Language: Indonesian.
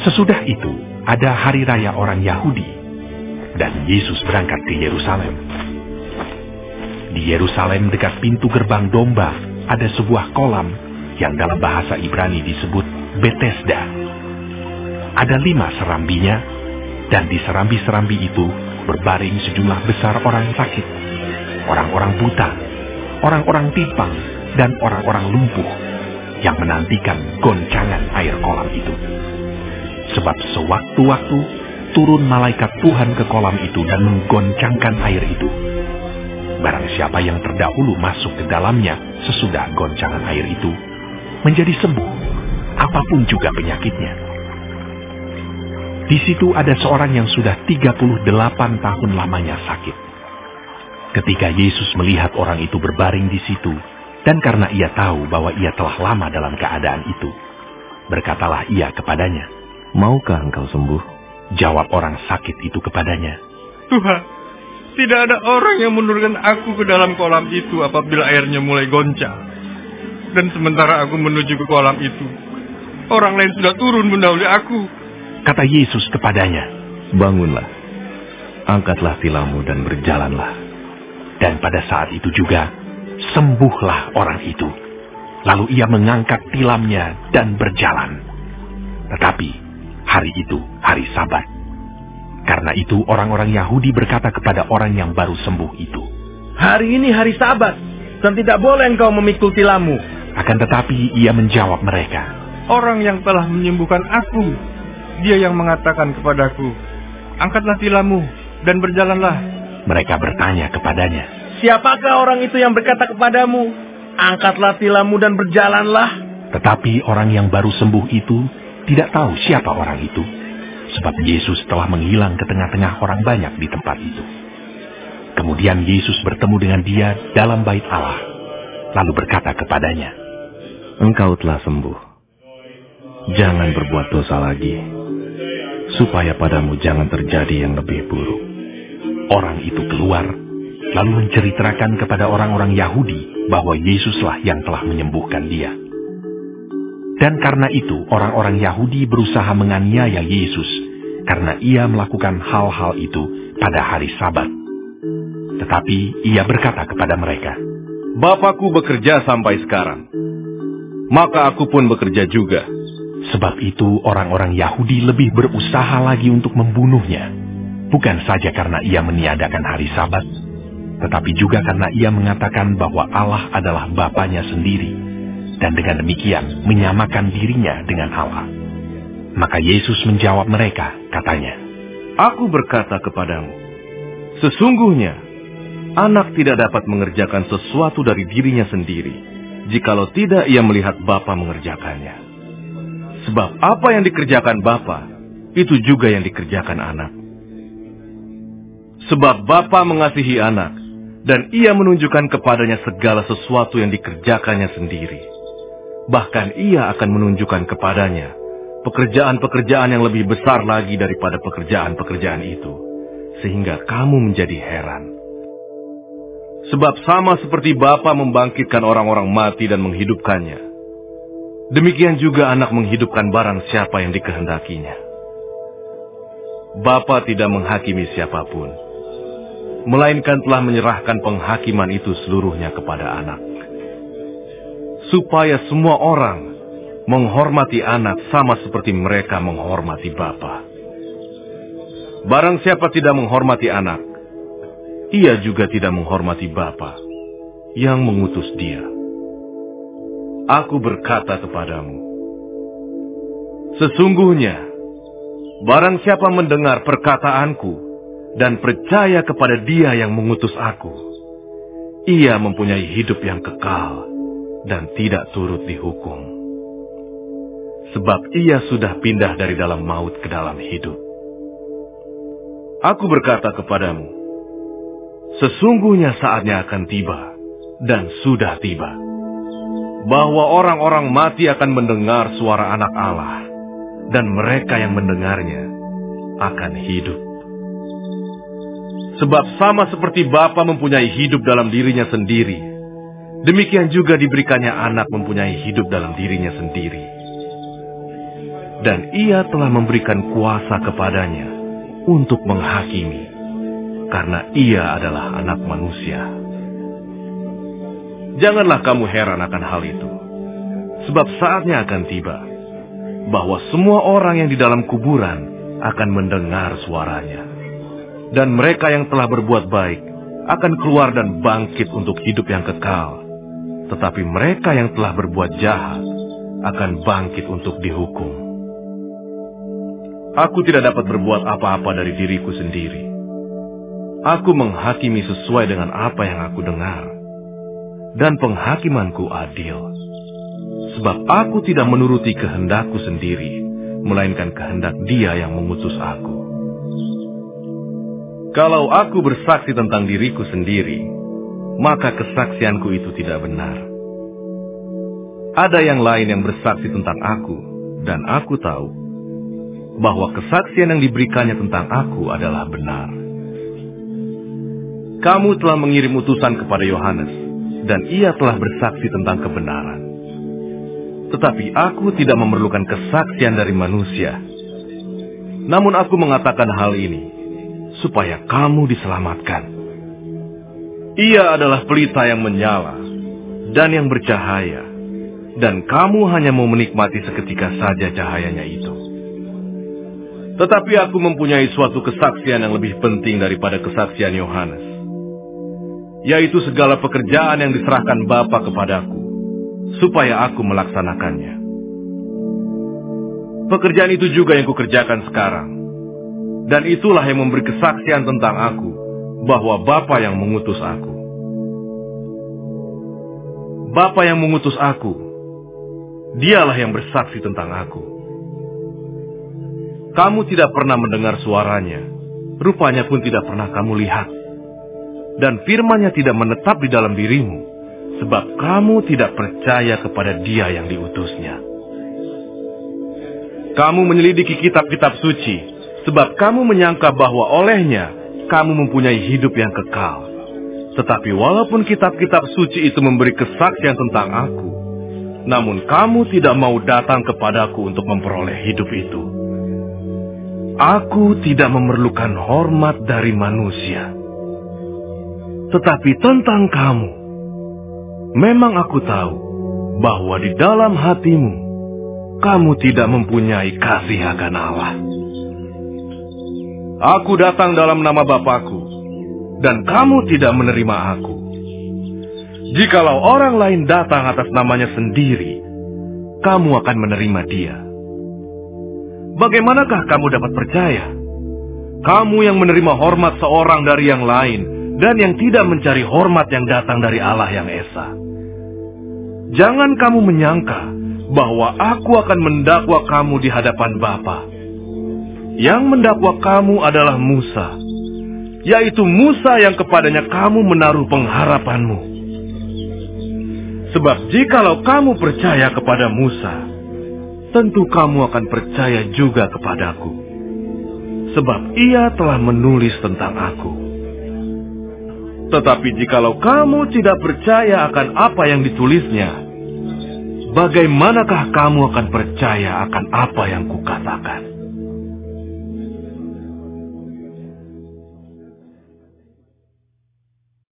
Sesudah itu, ada hari raya orang Yahudi, dan Yesus berangkat ke Yerusalem. Di Yerusalem dekat pintu gerbang domba, ada sebuah kolam yang dalam bahasa Ibrani disebut Betesda. Ada 5 serambinya, dan di serambi-serambi itu berbaring sejumlah besar orang sakit, orang-orang buta, orang-orang timpang, dan orang-orang lumpuh yang menantikan goncangan air kolam itu. Sebab sewaktu-waktu turun malaikat Tuhan ke kolam itu dan menggoncangkan air itu. Barang siapa yang terdahulu masuk ke dalamnya sesudah goncangan air itu, menjadi sembuh, apapun juga penyakitnya. Di situ ada seorang yang sudah 38 tahun lamanya sakit. Ketika Yesus melihat orang itu berbaring di situ, dan karena ia tahu bahwa ia telah lama dalam keadaan itu, berkatalah ia kepadanya, "Maukah engkau sembuh?" Jawab orang sakit itu kepadanya, "Tuhan, tidak ada orang yang menurunkan aku ke dalam kolam itu apabila airnya mulai goncang. Dan sementara aku menuju ke kolam itu, orang lain sudah turun mendahului aku." Kata Yesus kepadanya, "Bangunlah, angkatlah tilammu dan berjalanlah." Dan pada saat itu juga, sembuhlah orang itu. Lalu ia mengangkat tilamnya dan berjalan. Tetapi hari itu hari Sabat. Karena itu orang-orang Yahudi berkata kepada orang yang baru sembuh itu, "Hari ini hari Sabat, dan tidak boleh engkau memikul tilammu." Akan tetapi ia menjawab mereka, "Orang yang telah menyembuhkan aku, dia yang mengatakan kepadaku, angkatlah tilammu dan berjalanlah." Mereka bertanya kepadanya, "Siapakah orang itu yang berkata kepadamu, angkatlah tilammu dan berjalanlah?" Tetapi orang yang baru sembuh itu tidak tahu siapa orang itu, sebab Yesus telah menghilang ke tengah-tengah orang banyak di tempat itu. Kemudian Yesus bertemu dengan dia dalam bait Allah, lalu berkata kepadanya, "Engkau telah sembuh. Jangan berbuat dosa lagi, supaya padamu jangan terjadi yang lebih buruk." Orang itu keluar, lalu menceritakan kepada orang-orang Yahudi bahwa Yesuslah yang telah menyembuhkan dia. Dan karena itu orang-orang Yahudi berusaha menganiaya Yesus, karena ia melakukan hal-hal itu pada hari Sabat. Tetapi ia berkata kepada mereka, "Bapakku bekerja sampai sekarang, maka aku pun bekerja juga." Sebab itu orang-orang Yahudi lebih berusaha lagi untuk membunuhnya. Bukan saja karena ia meniadakan hari Sabat, tetapi juga karena ia mengatakan bahwa Allah adalah Bapanya sendiri, dan dengan demikian menyamakan dirinya dengan Allah. Maka Yesus menjawab mereka, katanya, "Aku berkata kepadamu, sesungguhnya anak tidak dapat mengerjakan sesuatu dari dirinya sendiri, jikalau tidak ia melihat Bapa mengerjakannya. Sebab apa yang dikerjakan Bapa, itu juga yang dikerjakan anak. Sebab Bapa mengasihi anak, dan ia menunjukkan kepadanya segala sesuatu yang dikerjakannya sendiri. Bahkan ia akan menunjukkan kepadanya pekerjaan-pekerjaan yang lebih besar lagi daripada pekerjaan-pekerjaan itu, sehingga kamu menjadi heran. Sebab sama seperti Bapa membangkitkan orang-orang mati dan menghidupkannya, demikian juga anak menghidupkan barang siapa yang dikehendakinya. Bapa tidak menghakimi siapapun, melainkan telah menyerahkan penghakiman itu seluruhnya kepada anak, supaya semua orang menghormati anak sama seperti mereka menghormati Bapa. Barang siapa tidak menghormati anak, ia juga tidak menghormati Bapa yang mengutus dia. Aku berkata kepadamu, sesungguhnya barang siapa mendengar perkataanku dan percaya kepada Dia yang mengutus aku, ia mempunyai hidup yang kekal dan tidak turut dihukum. Sebab ia sudah pindah dari dalam maut ke dalam hidup. Aku berkata kepadamu, sesungguhnya saatnya akan tiba, dan sudah tiba, bahwa orang-orang mati akan mendengar suara Anak Allah, dan mereka yang mendengarnya akan hidup. Sebab sama seperti Bapa mempunyai hidup dalam dirinya sendiri, demikian juga diberikannya anak mempunyai hidup dalam dirinya sendiri. dan ia telah memberikan kuasa kepadanya untuk menghakimi, karena ia adalah anak manusia. Janganlah kamu heran akan hal itu, sebab saatnya akan tiba, bahwa semua orang yang di dalam kuburan akan mendengar suaranya. Dan mereka yang telah berbuat baik akan keluar dan bangkit untuk hidup yang kekal. Tetapi mereka yang telah berbuat jahat akan bangkit untuk dihukum. Aku tidak dapat berbuat apa-apa dari diriku sendiri. Aku menghakimi sesuai dengan apa yang aku dengar. Dan penghakimanku adil. Sebab aku tidak menuruti kehendakku sendiri, melainkan kehendak Dia yang mengutus aku. Kalau aku bersaksi tentang diriku sendiri, maka kesaksianku itu tidak benar. Ada yang lain yang bersaksi tentang aku, dan aku tahu bahwa kesaksian yang diberikannya tentang aku adalah benar. Kamu telah mengirim utusan kepada Yohanes, dan ia telah bersaksi tentang kebenaran. Tetapi aku tidak memerlukan kesaksian dari manusia. Namun aku mengatakan hal ini supaya kamu diselamatkan. Ia adalah pelita yang menyala dan yang bercahaya, dan kamu hanya mau menikmati seketika saja cahayanya itu. Tetapi aku mempunyai suatu kesaksian yang lebih penting daripada kesaksian Yohanes, yaitu segala pekerjaan yang diserahkan Bapa kepadaku, supaya aku melaksanakannya. Pekerjaan itu juga yang kukerjakan sekarang. Dan itulah yang memberi kesaksian tentang aku, bahwa Bapa yang mengutus aku. Bapa yang mengutus aku, Dialah yang bersaksi tentang aku. Kamu tidak pernah mendengar suaranya, rupanya pun tidak pernah kamu lihat. Dan firman-Nya tidak menetap di dalam dirimu, sebab kamu tidak percaya kepada Dia yang diutusnya. Kamu menyelidiki kitab-kitab suci, sebab kamu menyangka bahwa olehnya kamu mempunyai hidup yang kekal. Tetapi walaupun kitab-kitab suci itu memberi kesaksian tentang aku, namun kamu tidak mau datang kepadaku untuk memperoleh hidup itu. Aku tidak memerlukan hormat dari manusia. Tetapi tentang kamu, memang aku tahu bahwa di dalam hatimu, kamu tidak mempunyai kasih akan Allah. Aku datang dalam nama Bapakku, dan kamu tidak menerima aku. Jikalau orang lain datang atas namanya sendiri, kamu akan menerima dia. Bagaimanakah kamu dapat percaya? Kamu yang menerima hormat seorang dari yang lain, dan yang tidak mencari hormat yang datang dari Allah yang Esa. Jangan kamu menyangka bahwa aku akan mendakwa kamu di hadapan Bapa. Yang mendakwa kamu adalah Musa, yaitu Musa yang kepadanya kamu menaruh pengharapanmu. Sebab jikalau kamu percaya kepada Musa, tentu kamu akan percaya juga kepadaku, sebab ia telah menulis tentang aku. Tetapi jikalau kamu tidak percaya akan apa yang ditulisnya, bagaimanakah kamu akan percaya akan apa yang kukatakan?